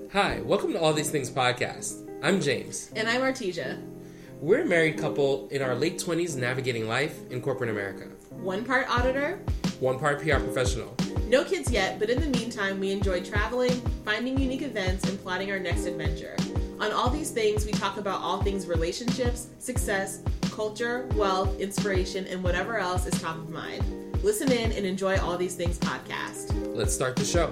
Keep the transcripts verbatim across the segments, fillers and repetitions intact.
Hi, welcome to All These Things podcast. I'm James. And I'm Artesia. We're a married couple in our late twenties navigating life in corporate America. One part auditor, one part P R professional. No kids yet, but in the meantime, we enjoy traveling, finding unique events, and plotting our next adventure. On All These Things, we talk about all things relationships, success, culture, wealth, inspiration, and whatever else is top of mind. Listen in and enjoy All These Things podcast. Let's start the show.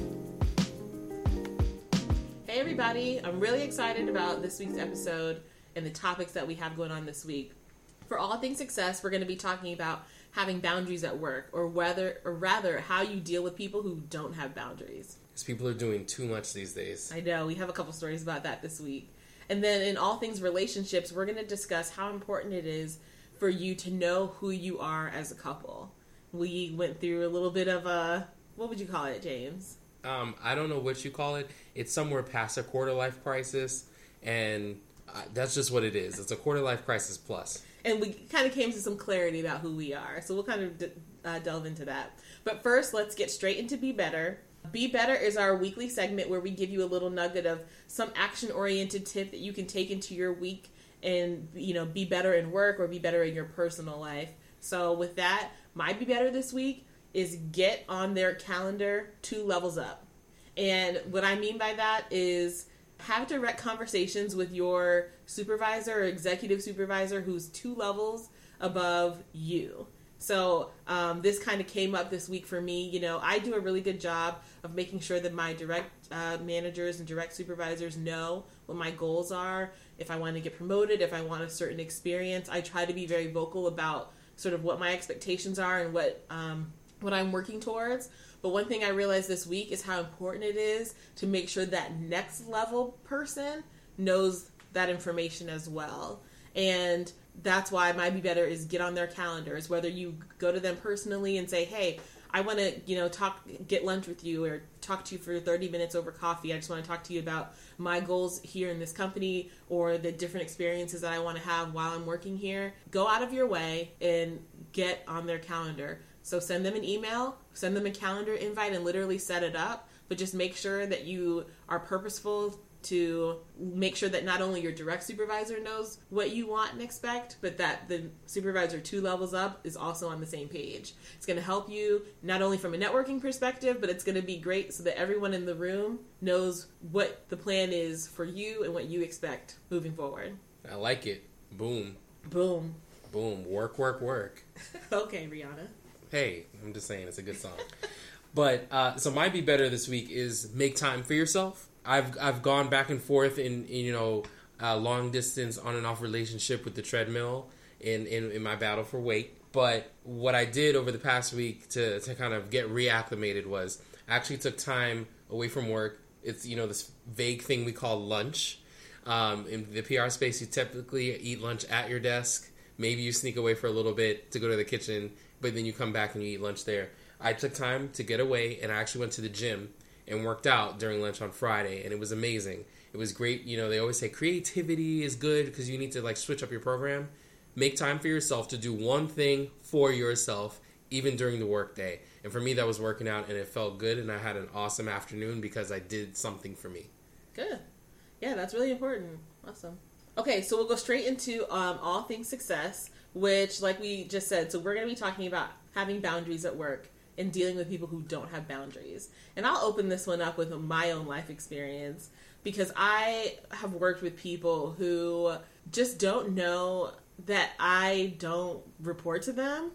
Hey everybody, I'm really excited about this week's episode and the topics that we have going on this week. For All Things Success, we're going to be talking about having boundaries at work, or whether, or rather, how you deal with people who don't have boundaries. Because people are doing too much these days. I know, we have a couple stories about that this week. And then in All Things Relationships, we're going to discuss how important it is for you to know who you are as a couple. We went through a little bit of a, what would you call it, James? Um, I don't know what you call it. It's somewhere past a quarter life crisis, and uh, that's just what it is. It's a quarter life crisis plus. And we kind of came to some clarity about who we are, so we'll kind of d- uh, delve into that. But first, let's get straight into Be Better. Be Better is our weekly segment where we give you a little nugget of some action-oriented tip that you can take into your week and, you know, be better in work or be better in your personal life. So with that, my Be Better this week is get on their calendar two levels up. And what I mean by that is have direct conversations with your supervisor or executive supervisor who's two levels above you. So um, this kind of came up this week for me. You know, I do a really good job of making sure that my direct uh, managers and direct supervisors know what my goals are. If I want to get promoted, if I want a certain experience, I try to be very vocal about sort of what my expectations are and what um, what I'm working towards. But one thing I realized this week is how important it is to make sure that next level person knows that information as well. And that's why my Be Better is get on their calendars, whether you go to them personally and say, hey, I want to, you know, talk, get lunch with you or talk to you for thirty minutes over coffee. I just want to talk to you about my goals here in this company or the different experiences that I want to have while I'm working here. Go out of your way and get on their calendar. So send them an email, send them a calendar invite and literally set it up, but just make sure that you are purposeful to make sure that not only your direct supervisor knows what you want and expect, but that the supervisor two levels up is also on the same page. It's going to help you not only from a networking perspective, but it's going to be great so that everyone in the room knows what the plan is for you and what you expect moving forward. I like it. Boom. Boom. Boom. Work, work, work. Okay, Rihanna. Hey, I'm just saying, it's a good song. But, uh, so my Be Better this week is make time for yourself. I've I've gone back and forth in, in you know, uh, long distance on and off relationship with the treadmill in, in, in my battle for weight. But what I did over the past week to, to kind of get reacclimated was I actually took time away from work. It's, you know, this vague thing we call lunch. Um, in the P R space, you typically eat lunch at your desk. Maybe you sneak away for a little bit to go to the kitchen, but then you come back and you eat lunch there. I took time to get away, and I actually went to the gym and worked out during lunch on Friday, and it was amazing. It was great. You know, they always say creativity is good because you need to, like, switch up your program. Make time for yourself to do one thing for yourself, even during the workday. And for me, that was working out, and it felt good, and I had an awesome afternoon because I did something for me. Good. Yeah, that's really important. Awesome. Okay, so we'll go straight into um, All Things Success, which, like we just said, so we're going to be talking about having boundaries at work and dealing with people who don't have boundaries. And I'll open this one up with my own life experience because I have worked with people who just don't know that I don't report to them.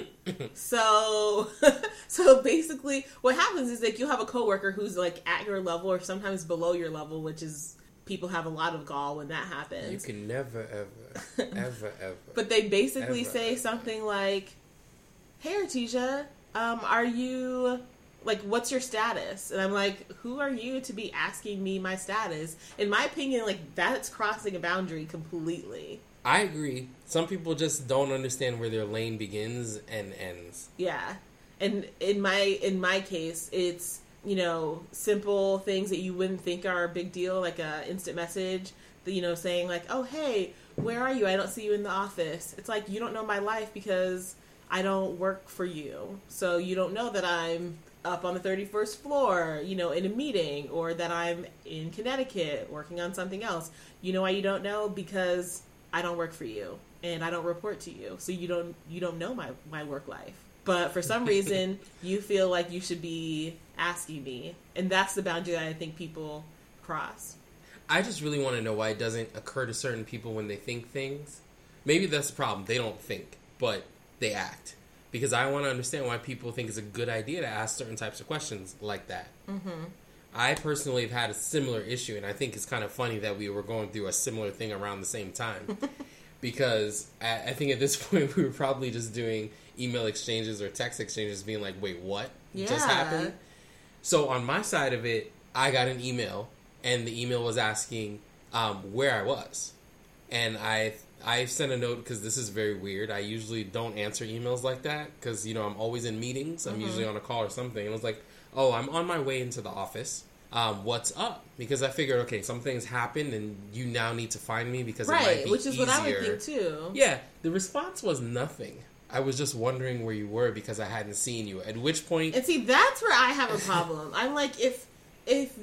so, so basically what happens is like you'll have a coworker who's like at your level or sometimes below your level, which is people have a lot of gall when that happens. You can never, ever, ever, ever. But they basically ever, say ever. something like, hey, Artesia, um, are you, like, what's your status? And I'm like, who are you to be asking me my status? In my opinion, like, that's crossing a boundary completely. I agree. Some people just don't understand where their lane begins and ends. Yeah. And in my in my case, it's, you know, simple things that you wouldn't think are a big deal, like a instant message, you know, saying like, oh, hey, where are you? I don't see you in the office. It's like, you don't know my life because I don't work for you. So you don't know that I'm up on the thirty-first floor, you know, in a meeting, or that I'm in Connecticut working on something else. You know why you don't know? Because I don't work for you and I don't report to you. So you don't you don't know my, my work life. But for some reason, you feel like you should be asking me. And that's the boundary that I think people cross. I just really want to know why it doesn't occur to certain people when they think things. Maybe that's the problem. They don't think, but they act. Because I want to understand why people think it's a good idea to ask certain types of questions like that. Mm-hmm. I personally have had a similar issue, and I think it's kind of funny that we were going through a similar thing around the same time. Because I, I think at this point we were probably just doing email exchanges or text exchanges being like, wait, what yeah. just happened? So on my side of it, I got an email, and the email was asking um, where I was. And I... I sent a note because this is very weird. I usually don't answer emails like that because, you know, I'm always in meetings. I'm mm-hmm. usually on a call or something. And I was like, oh, I'm on my way into the office. Um, what's up? Because I figured, okay, something's happened and you now need to find me because right, it might be which is easier. What I would think too. Yeah, the response was nothing. I was just wondering where you were because I hadn't seen you. At which point... And see, that's where I have a problem. I'm like, if if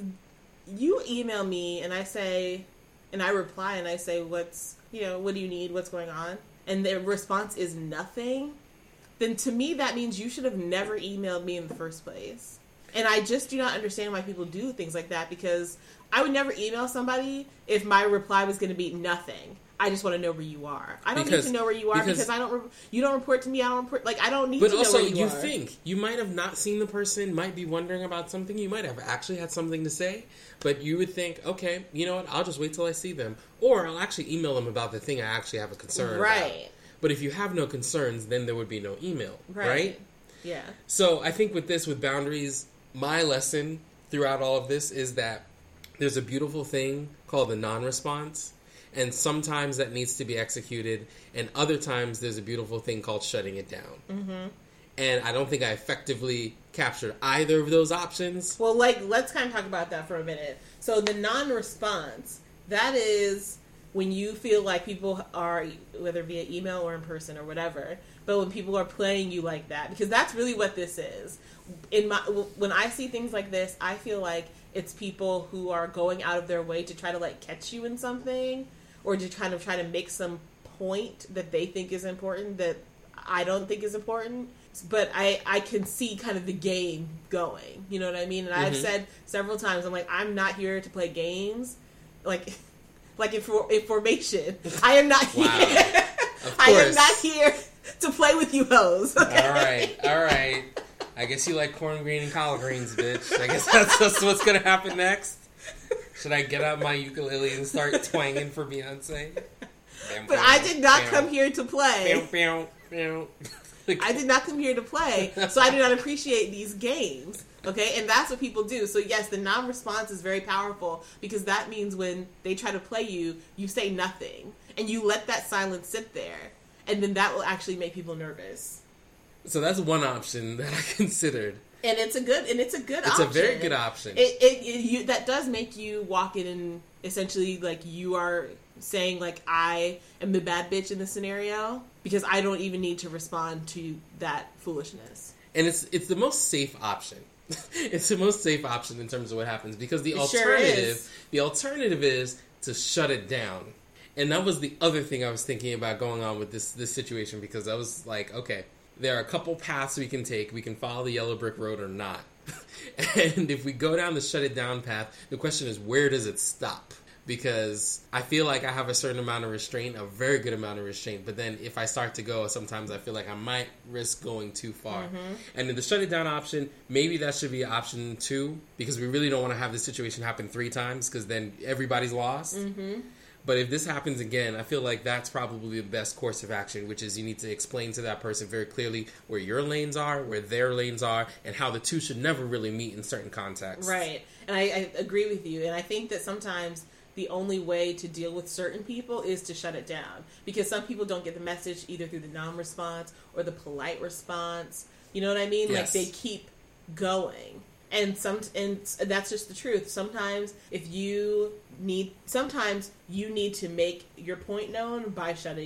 you email me and I say... And I reply and I say, what's... You know, what do you need? What's going on? And the response is nothing. Then to me, that means you should have never emailed me in the first place. And I just do not understand why people do things like that, because I would never email somebody if my reply was going to be nothing. I just want to know where you are. I don't because, need to know where you are because, because I don't. Re- you don't report to me. I don't report. Like I don't need to know where you are. But also, you think you might have not seen the person, might be wondering about something. You might have actually had something to say, but you would think, okay, you know what? I'll just wait till I see them, or I'll actually email them about the thing I actually have a concern right. about. Right. But if you have no concerns, then there would be no email. Right. right? Yeah. So I think with this, with boundaries, my lesson throughout all of this is that there's a beautiful thing called the non-response. And sometimes that needs to be executed, and other times there's a beautiful thing called shutting it down. Mm-hmm. And I don't think I effectively captured either of those options. Well, like, let's kind of talk about that for a minute. So the non-response, that is when you feel like people are, whether via email or in person or whatever, but when people are playing you like that, because that's really what this is. In my, when I see things like this, I feel like it's people who are going out of their way to try to, like, catch you in something, or to kind of try to make some point that they think is important that I don't think is important. But I, I can see kind of the game going. You know what I mean? And mm-hmm. I've said several times, I'm like, I'm not here to play games. Like, like in, for, in formation. I am not here. Wow. I am not here to play with you hoes. Okay? All right, all right. I guess you like corn green and collard greens, bitch. I guess that's, that's what's going to happen next. Should I get out my ukulele and start twanging for Beyonce? Bam, but bam, I did not bam, come here to play. Bam, bam, bam. I did not come here to play, so I do not appreciate these games. Okay, and that's what people do. So yes, the non-response is very powerful, because that means when they try to play you, you say nothing, and you let that silence sit there, and then that will actually make people nervous. So that's one option that I considered. And it's a good, and it's a good it's option. It's a very good option. It, it, it you, that does make you walk in and essentially, like, you are saying, like, I am the bad bitch in this scenario because I don't even need to respond to that foolishness. And it's it's the most safe option. It's the most safe option in terms of what happens, because the it alternative, sure the alternative is to shut it down. And that was the other thing I was thinking about going on with this this situation, because I was like, okay, there are a couple paths we can take. We can follow the yellow brick road or not. And if we go down the shut it down path, the question is, where does it stop? Because I feel like I have a certain amount of restraint, a very good amount of restraint. But then if I start to go, sometimes I feel like I might risk going too far. Mm-hmm. And in the shut it down option, maybe that should be option two, because we really don't want to have this situation happen three times, because then everybody's lost. Mm-hmm. But if this happens again, I feel like that's probably the best course of action, which is you need to explain to that person very clearly where your lanes are, where their lanes are, and how the two should never really meet in certain contexts. Right. And I, I agree with you. And I think that sometimes the only way to deal with certain people is to shut it down. Because some people don't get the message either through the non-response or the polite response. You know what I mean? Yes. Like, they keep going. And some, and that's just the truth. Sometimes if you need, sometimes you need to make your point known by shutting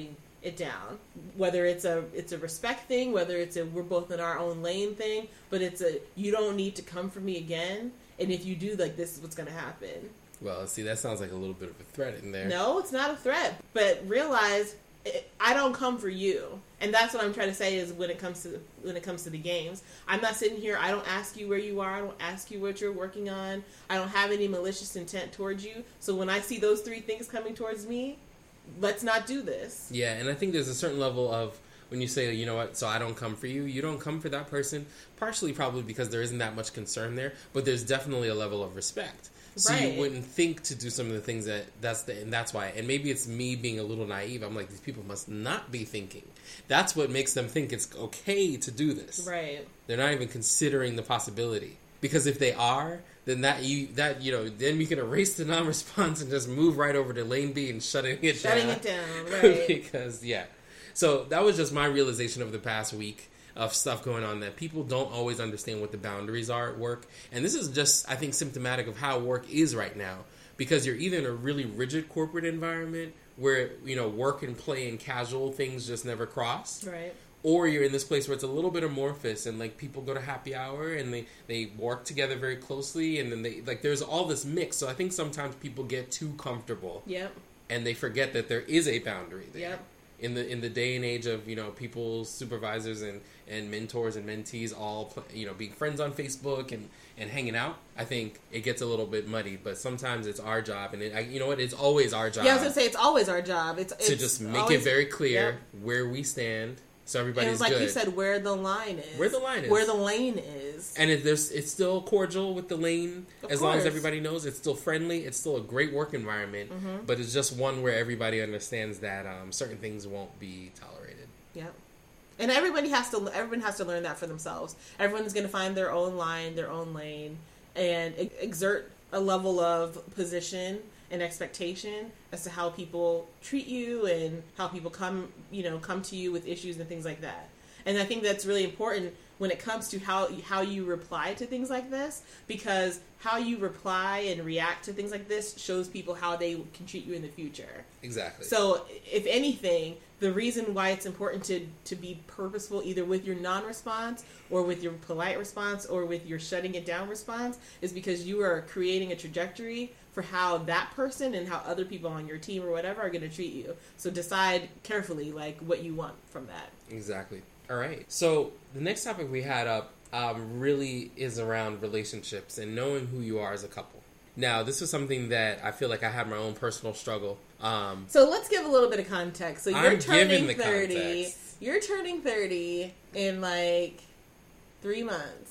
it down. Whether it's a it's a respect thing, whether it's a we're both in our own lane thing, but it's a you don't need to come for me again. And if you do, like, this is what's going to happen. Well, see, that sounds like a little bit of a threat in there. No, it's not a threat. But realize, it, I don't come for you. And that's what I'm trying to say is when it comes to when it comes to the games. I'm not sitting here, I don't ask you where you are. I don't ask you what you're working on. I don't have any malicious intent towards you. So when I see those three things coming towards me, let's not do this. Yeah, and I think there's a certain level of when you say, you know what, so I don't come for you, you don't come for that person, partially probably because there isn't that much concern there, but there's definitely a level of respect. So Right. you wouldn't think to do some of the things that, that's the, and that's why, and maybe it's me being a little naive, I'm like, these people must not be thinking. That's what makes them think it's okay to do this. Right. They're not even considering the possibility. Because if they are, then that, you, that, you know, then we can erase the non-response and just move right over to lane B and shutting it Shutting down. it down, right. Because, yeah. So that was just my realization of the past week of stuff going on, that people don't always understand what the boundaries are at work. And this is just, I think, symptomatic of how work is right now. Because you're either in a really rigid corporate environment where, you know, work and play and casual things just never cross. Right. Or you're in this place where it's a little bit amorphous and, like, people go to happy hour and they, they work together very closely and then they, like, there's all this mix. So I think sometimes people get too comfortable. Yep. And they forget that there is a boundary there. Yep. In the in the day and age of, you know, people's supervisors and, and mentors and mentees all, you know, being friends on Facebook and, and hanging out, I think it gets a little bit muddy. But sometimes it's our job, and it, I, you know what, it's always our job. Yeah, I was gonna say it's always our job. It's, it's to just make always, it very clear yep. where we stand, so And everybody's it's like good. you said, where the line is. Where the line is. Where the lane is. And it, there's, it's still cordial with the lane, Of as long as course. everybody knows. It's still friendly. It's still a great work environment. Mm-hmm. But it's just one where everybody understands that um, certain things won't be tolerated. Yep. And everybody has to. Everyone has to learn that for themselves. Everyone's going to find their own line, their own lane, and e- exert a level of position and expectation as to how people treat you and how people come, you know, come to you with issues and things like that. And I think that's really important when it comes to how how you reply to things like this, because how you reply and react to things like this shows people how they can treat you in the future. Exactly. So, if anything, the reason why it's important to, to be purposeful either with your non-response or with your polite response or with your shutting it down response is because you are creating a trajectory for how that person and how other people on your team or whatever are going to treat you. So decide carefully, like, what you want from that. Exactly. All right. So the next topic we had up um, really is around relationships and knowing who you are as a couple. Now, this was something that I feel like I had my own personal struggle. Um, So let's give a little bit of context. So you're I'm turning giving the thirty. context. You're turning thirty in like three months.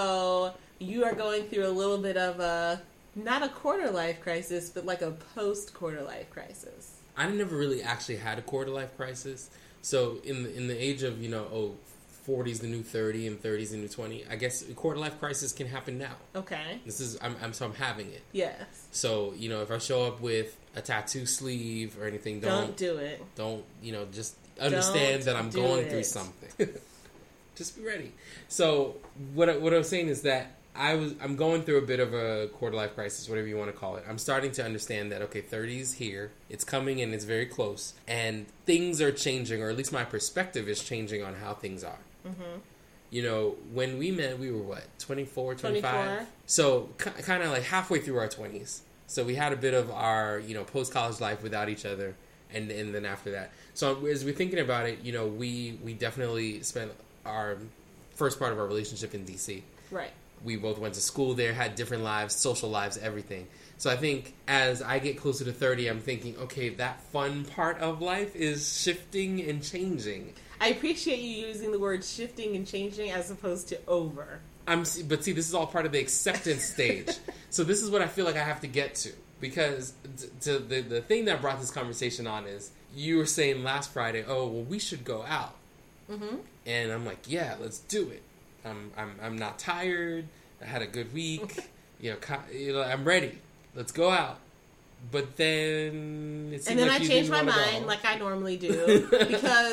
So you are going through a little bit of a not a quarter life crisis, but like a post quarter life crisis. I never really actually had a quarter life crisis. So in the, in the age of, you know, oh, forty's the new thirty and thirty's the new twenty, I guess a quarter life crisis can happen now. Okay. This is, I'm, I'm so I'm having it. Yes. So, you know, if I show up with a tattoo sleeve or anything, Don't, don't, do it. don't, you know, just understand Don't that I'm do going it. through something. Just be ready. So what I, what I was saying is that I was I'm going through a bit of a quarter life crisis, whatever you want to call it. I'm starting to understand that okay, thirty is here. It's coming and it's very close, and things are changing, or at least my perspective is changing on how things are. Mm-hmm. You know, when we met, we were what, twenty-four, twenty-five? twenty-four. So k- kind of like halfway through our twenties. So we had a bit of our, you know, post-college life without each other, and and then after that. So as we're thinking about it, you know, we, we definitely spent our first part of our relationship in D C. Right. We both went to school there, had different lives, social lives, everything. So I think as I get closer to thirty, I'm thinking, okay, that fun part of life is shifting and changing. I appreciate you using the word shifting and changing as opposed to over. I'm, but see, this is all part of the acceptance stage. So this is what I feel like I have to get to. Because t- to the, the thing that brought this conversation on is, you were saying last Friday, oh, well, we should go out. Mm-hmm. And I'm like, yeah, let's do it. I'm I'm I'm not tired. I had a good week. you know, co- you know, I'm ready. Let's go out. But then it seemed And then like I you changed my didn't wanna mind go. like I normally do because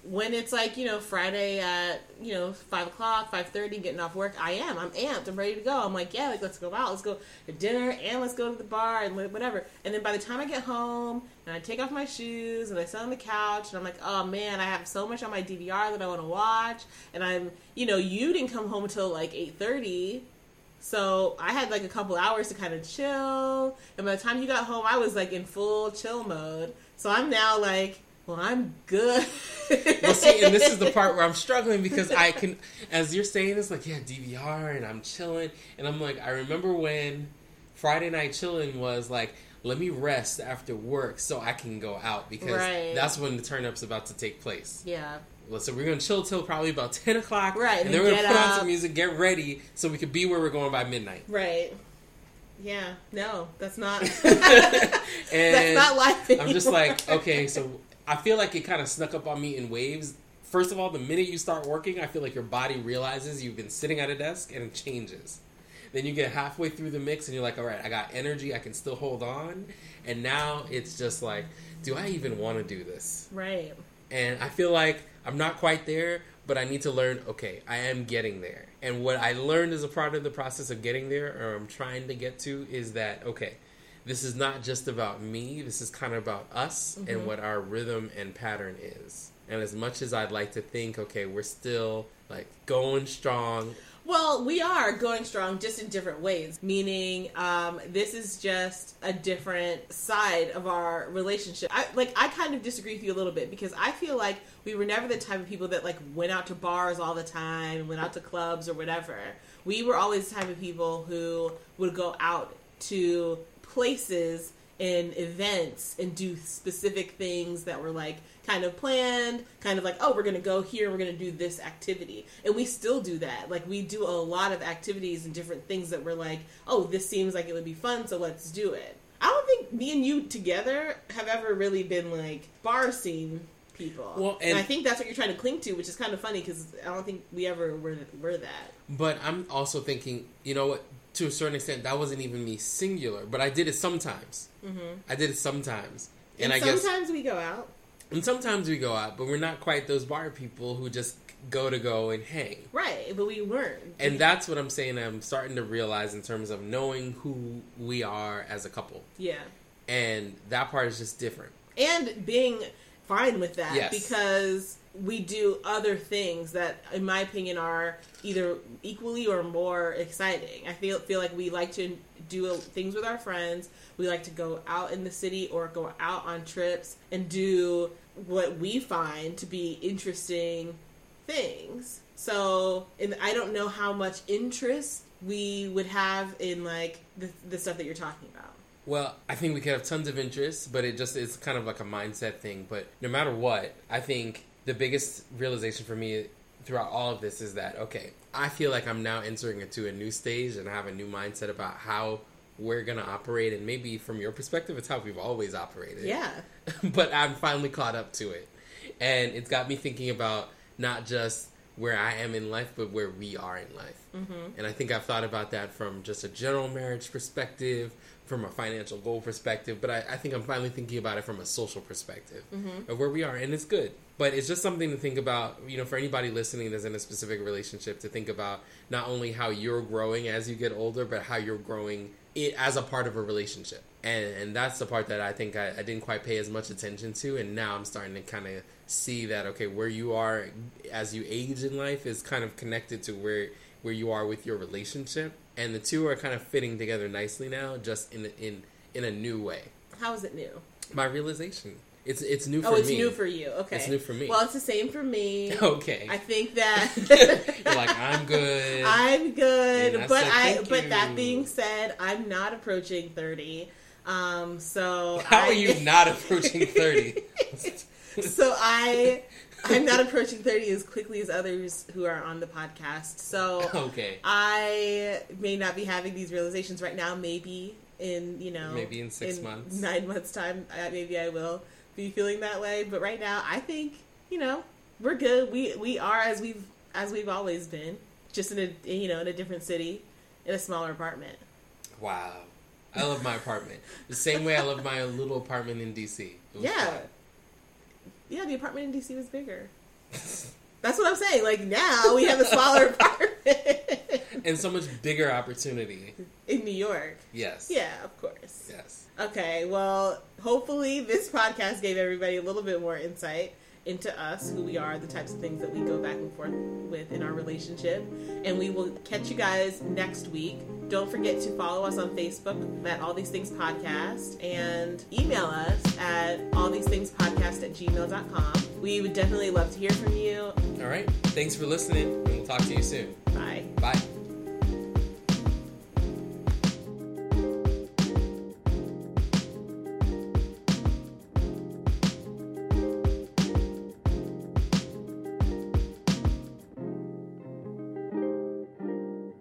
when it's like, you know, Friday at, you know, five o'clock, five thirty, getting off work, I am. I'm amped. I'm ready to go. I'm like, yeah, like, let's go out. Let's go to dinner and let's go to the bar and whatever. And then by the time I get home and I take off my shoes and I sit on the couch and I'm like, oh, man, I have so much on my D V R that I want to watch. And I'm, you know, you didn't come home until like eight thirty. So I had like a couple hours to kind of chill. And by the time you got home, I was like in full chill mode. So I'm now like, well, I'm good. Well, see, and this is the part where I'm struggling because I can, as you're saying, it's like, yeah, D V R, and I'm chilling, and I'm like, I remember when Friday night chilling was like, let me rest after work so I can go out, because right. that's when the turn-up's about to take place. Yeah. Well, so we're going to chill till probably about ten o'clock, right, and, and then we're going to put up on some music, get ready, so we can be where we're going by midnight. Right. Yeah. No, that's not, and that's not life anymore. I'm just like, okay, so I feel like it kind of snuck up on me in waves. First of all, the minute you start working, I feel like your body realizes you've been sitting at a desk and it changes. Then you get halfway through the mix and you're like, all right, I got energy, I can still hold on. And now it's just like, do I even want to do this? Right. And I feel like I'm not quite there, but I need to learn, okay, I am getting there. And what I learned as a part of the process of getting there, or I'm trying to get to, is that, okay, this is not just about me. This is kind of about us mm-hmm. and what our rhythm and pattern is. And as much as I'd like to think, okay, we're still like going strong. Well, we are going strong, just in different ways. Meaning, um, this is just a different side of our relationship. I, like, I kind of disagree with you a little bit, because I feel like we were never the type of people that like went out to bars all the time, went out to clubs or whatever. We were always the type of people who would go out to places and events and do specific things that were like kind of planned, kind of like, oh, we're going to go here, we're going to do this activity. And we still do that. Like, we do a lot of activities and different things that we're like, oh, this seems like it would be fun, so let's do it. I don't think me and you together have ever really been like bar scene people. Well, and, and I think that's what you're trying to cling to, which is kind of funny, because I don't think we ever were, were that. But I'm also thinking, you know what, to a certain extent, that wasn't even me singular, but I did it sometimes. Mm-hmm. I did it sometimes. And, and I sometimes guess, we go out. And sometimes we go out, but we're not quite those bar people who just go to go and hang. Right, but we weren't. And that's what I'm saying I'm starting to realize in terms of knowing who we are as a couple. Yeah. And that part is just different. And being fine with that, yes. because we do other things that, in my opinion, are either equally or more exciting. I feel feel like we like to do things with our friends. We like to go out in the city or go out on trips and do what we find to be interesting things. So, and I don't know how much interest we would have in like the, the stuff that you're talking about. Well, I think we could have tons of interest, but it just is kind of like a mindset thing. But no matter what, I think the biggest realization for me throughout all of this is that, okay, I feel like I'm now entering into a new stage and I have a new mindset about how we're going to operate. And maybe from your perspective, it's how we've always operated. Yeah. But I'm finally caught up to it. And it's got me thinking about not just where I am in life, but where we are in life. Mm-hmm. And I think I've thought about that from just a general marriage perspective, from a financial goal perspective, but I, I think I'm finally thinking about it from a social perspective mm-hmm. of where we are, and it's good. But it's just something to think about, you know, for anybody listening that's in a specific relationship, to think about not only how you're growing as you get older, but how you're growing it as a part of a relationship. And and that's the part that I think I, I didn't quite pay as much attention to, and now I'm starting to kind of see that, okay, where you are as you age in life is kind of connected to where where you are with your relationship. And the two are kind of fitting together nicely now, just in in in a new way. How is it new? My realization. It's it's new for me. Oh, it's me. new for you. Okay. It's new for me. Well, it's the same for me. Okay. I think that you're like, I'm good. I'm good. I but said, I Thank but you. that being said, I'm not approaching thirty. Um so How I, are you not approaching thirty? So I I'm not approaching thirty as quickly as others who are on the podcast. So okay. I may not be having these realizations right now. Maybe in, you know, maybe in six in months, nine months time, maybe I will be feeling that way. But right now, I think, you know, we're good. We we are as we've as we've always been, just in a you know in a different city, in a smaller apartment. Wow, I love my apartment the same way I love my little apartment in D C. Yeah. Fun. Yeah, the apartment in D C was bigger. That's what I'm saying. Like, now we have a smaller apartment. And so much bigger opportunity. In New York. Yes. Yeah, of course. Yes. Okay, well, hopefully this podcast gave everybody a little bit more insight into us, who we are, the types of things that we go back and forth with in our relationship. And we will catch you guys next week. Don't forget to follow us on Facebook at All These Things Podcast and email us at all these things podcast at gmail dot com. We would definitely love to hear from you. All right. Thanks for listening, and we'll talk to you soon. Bye. Bye.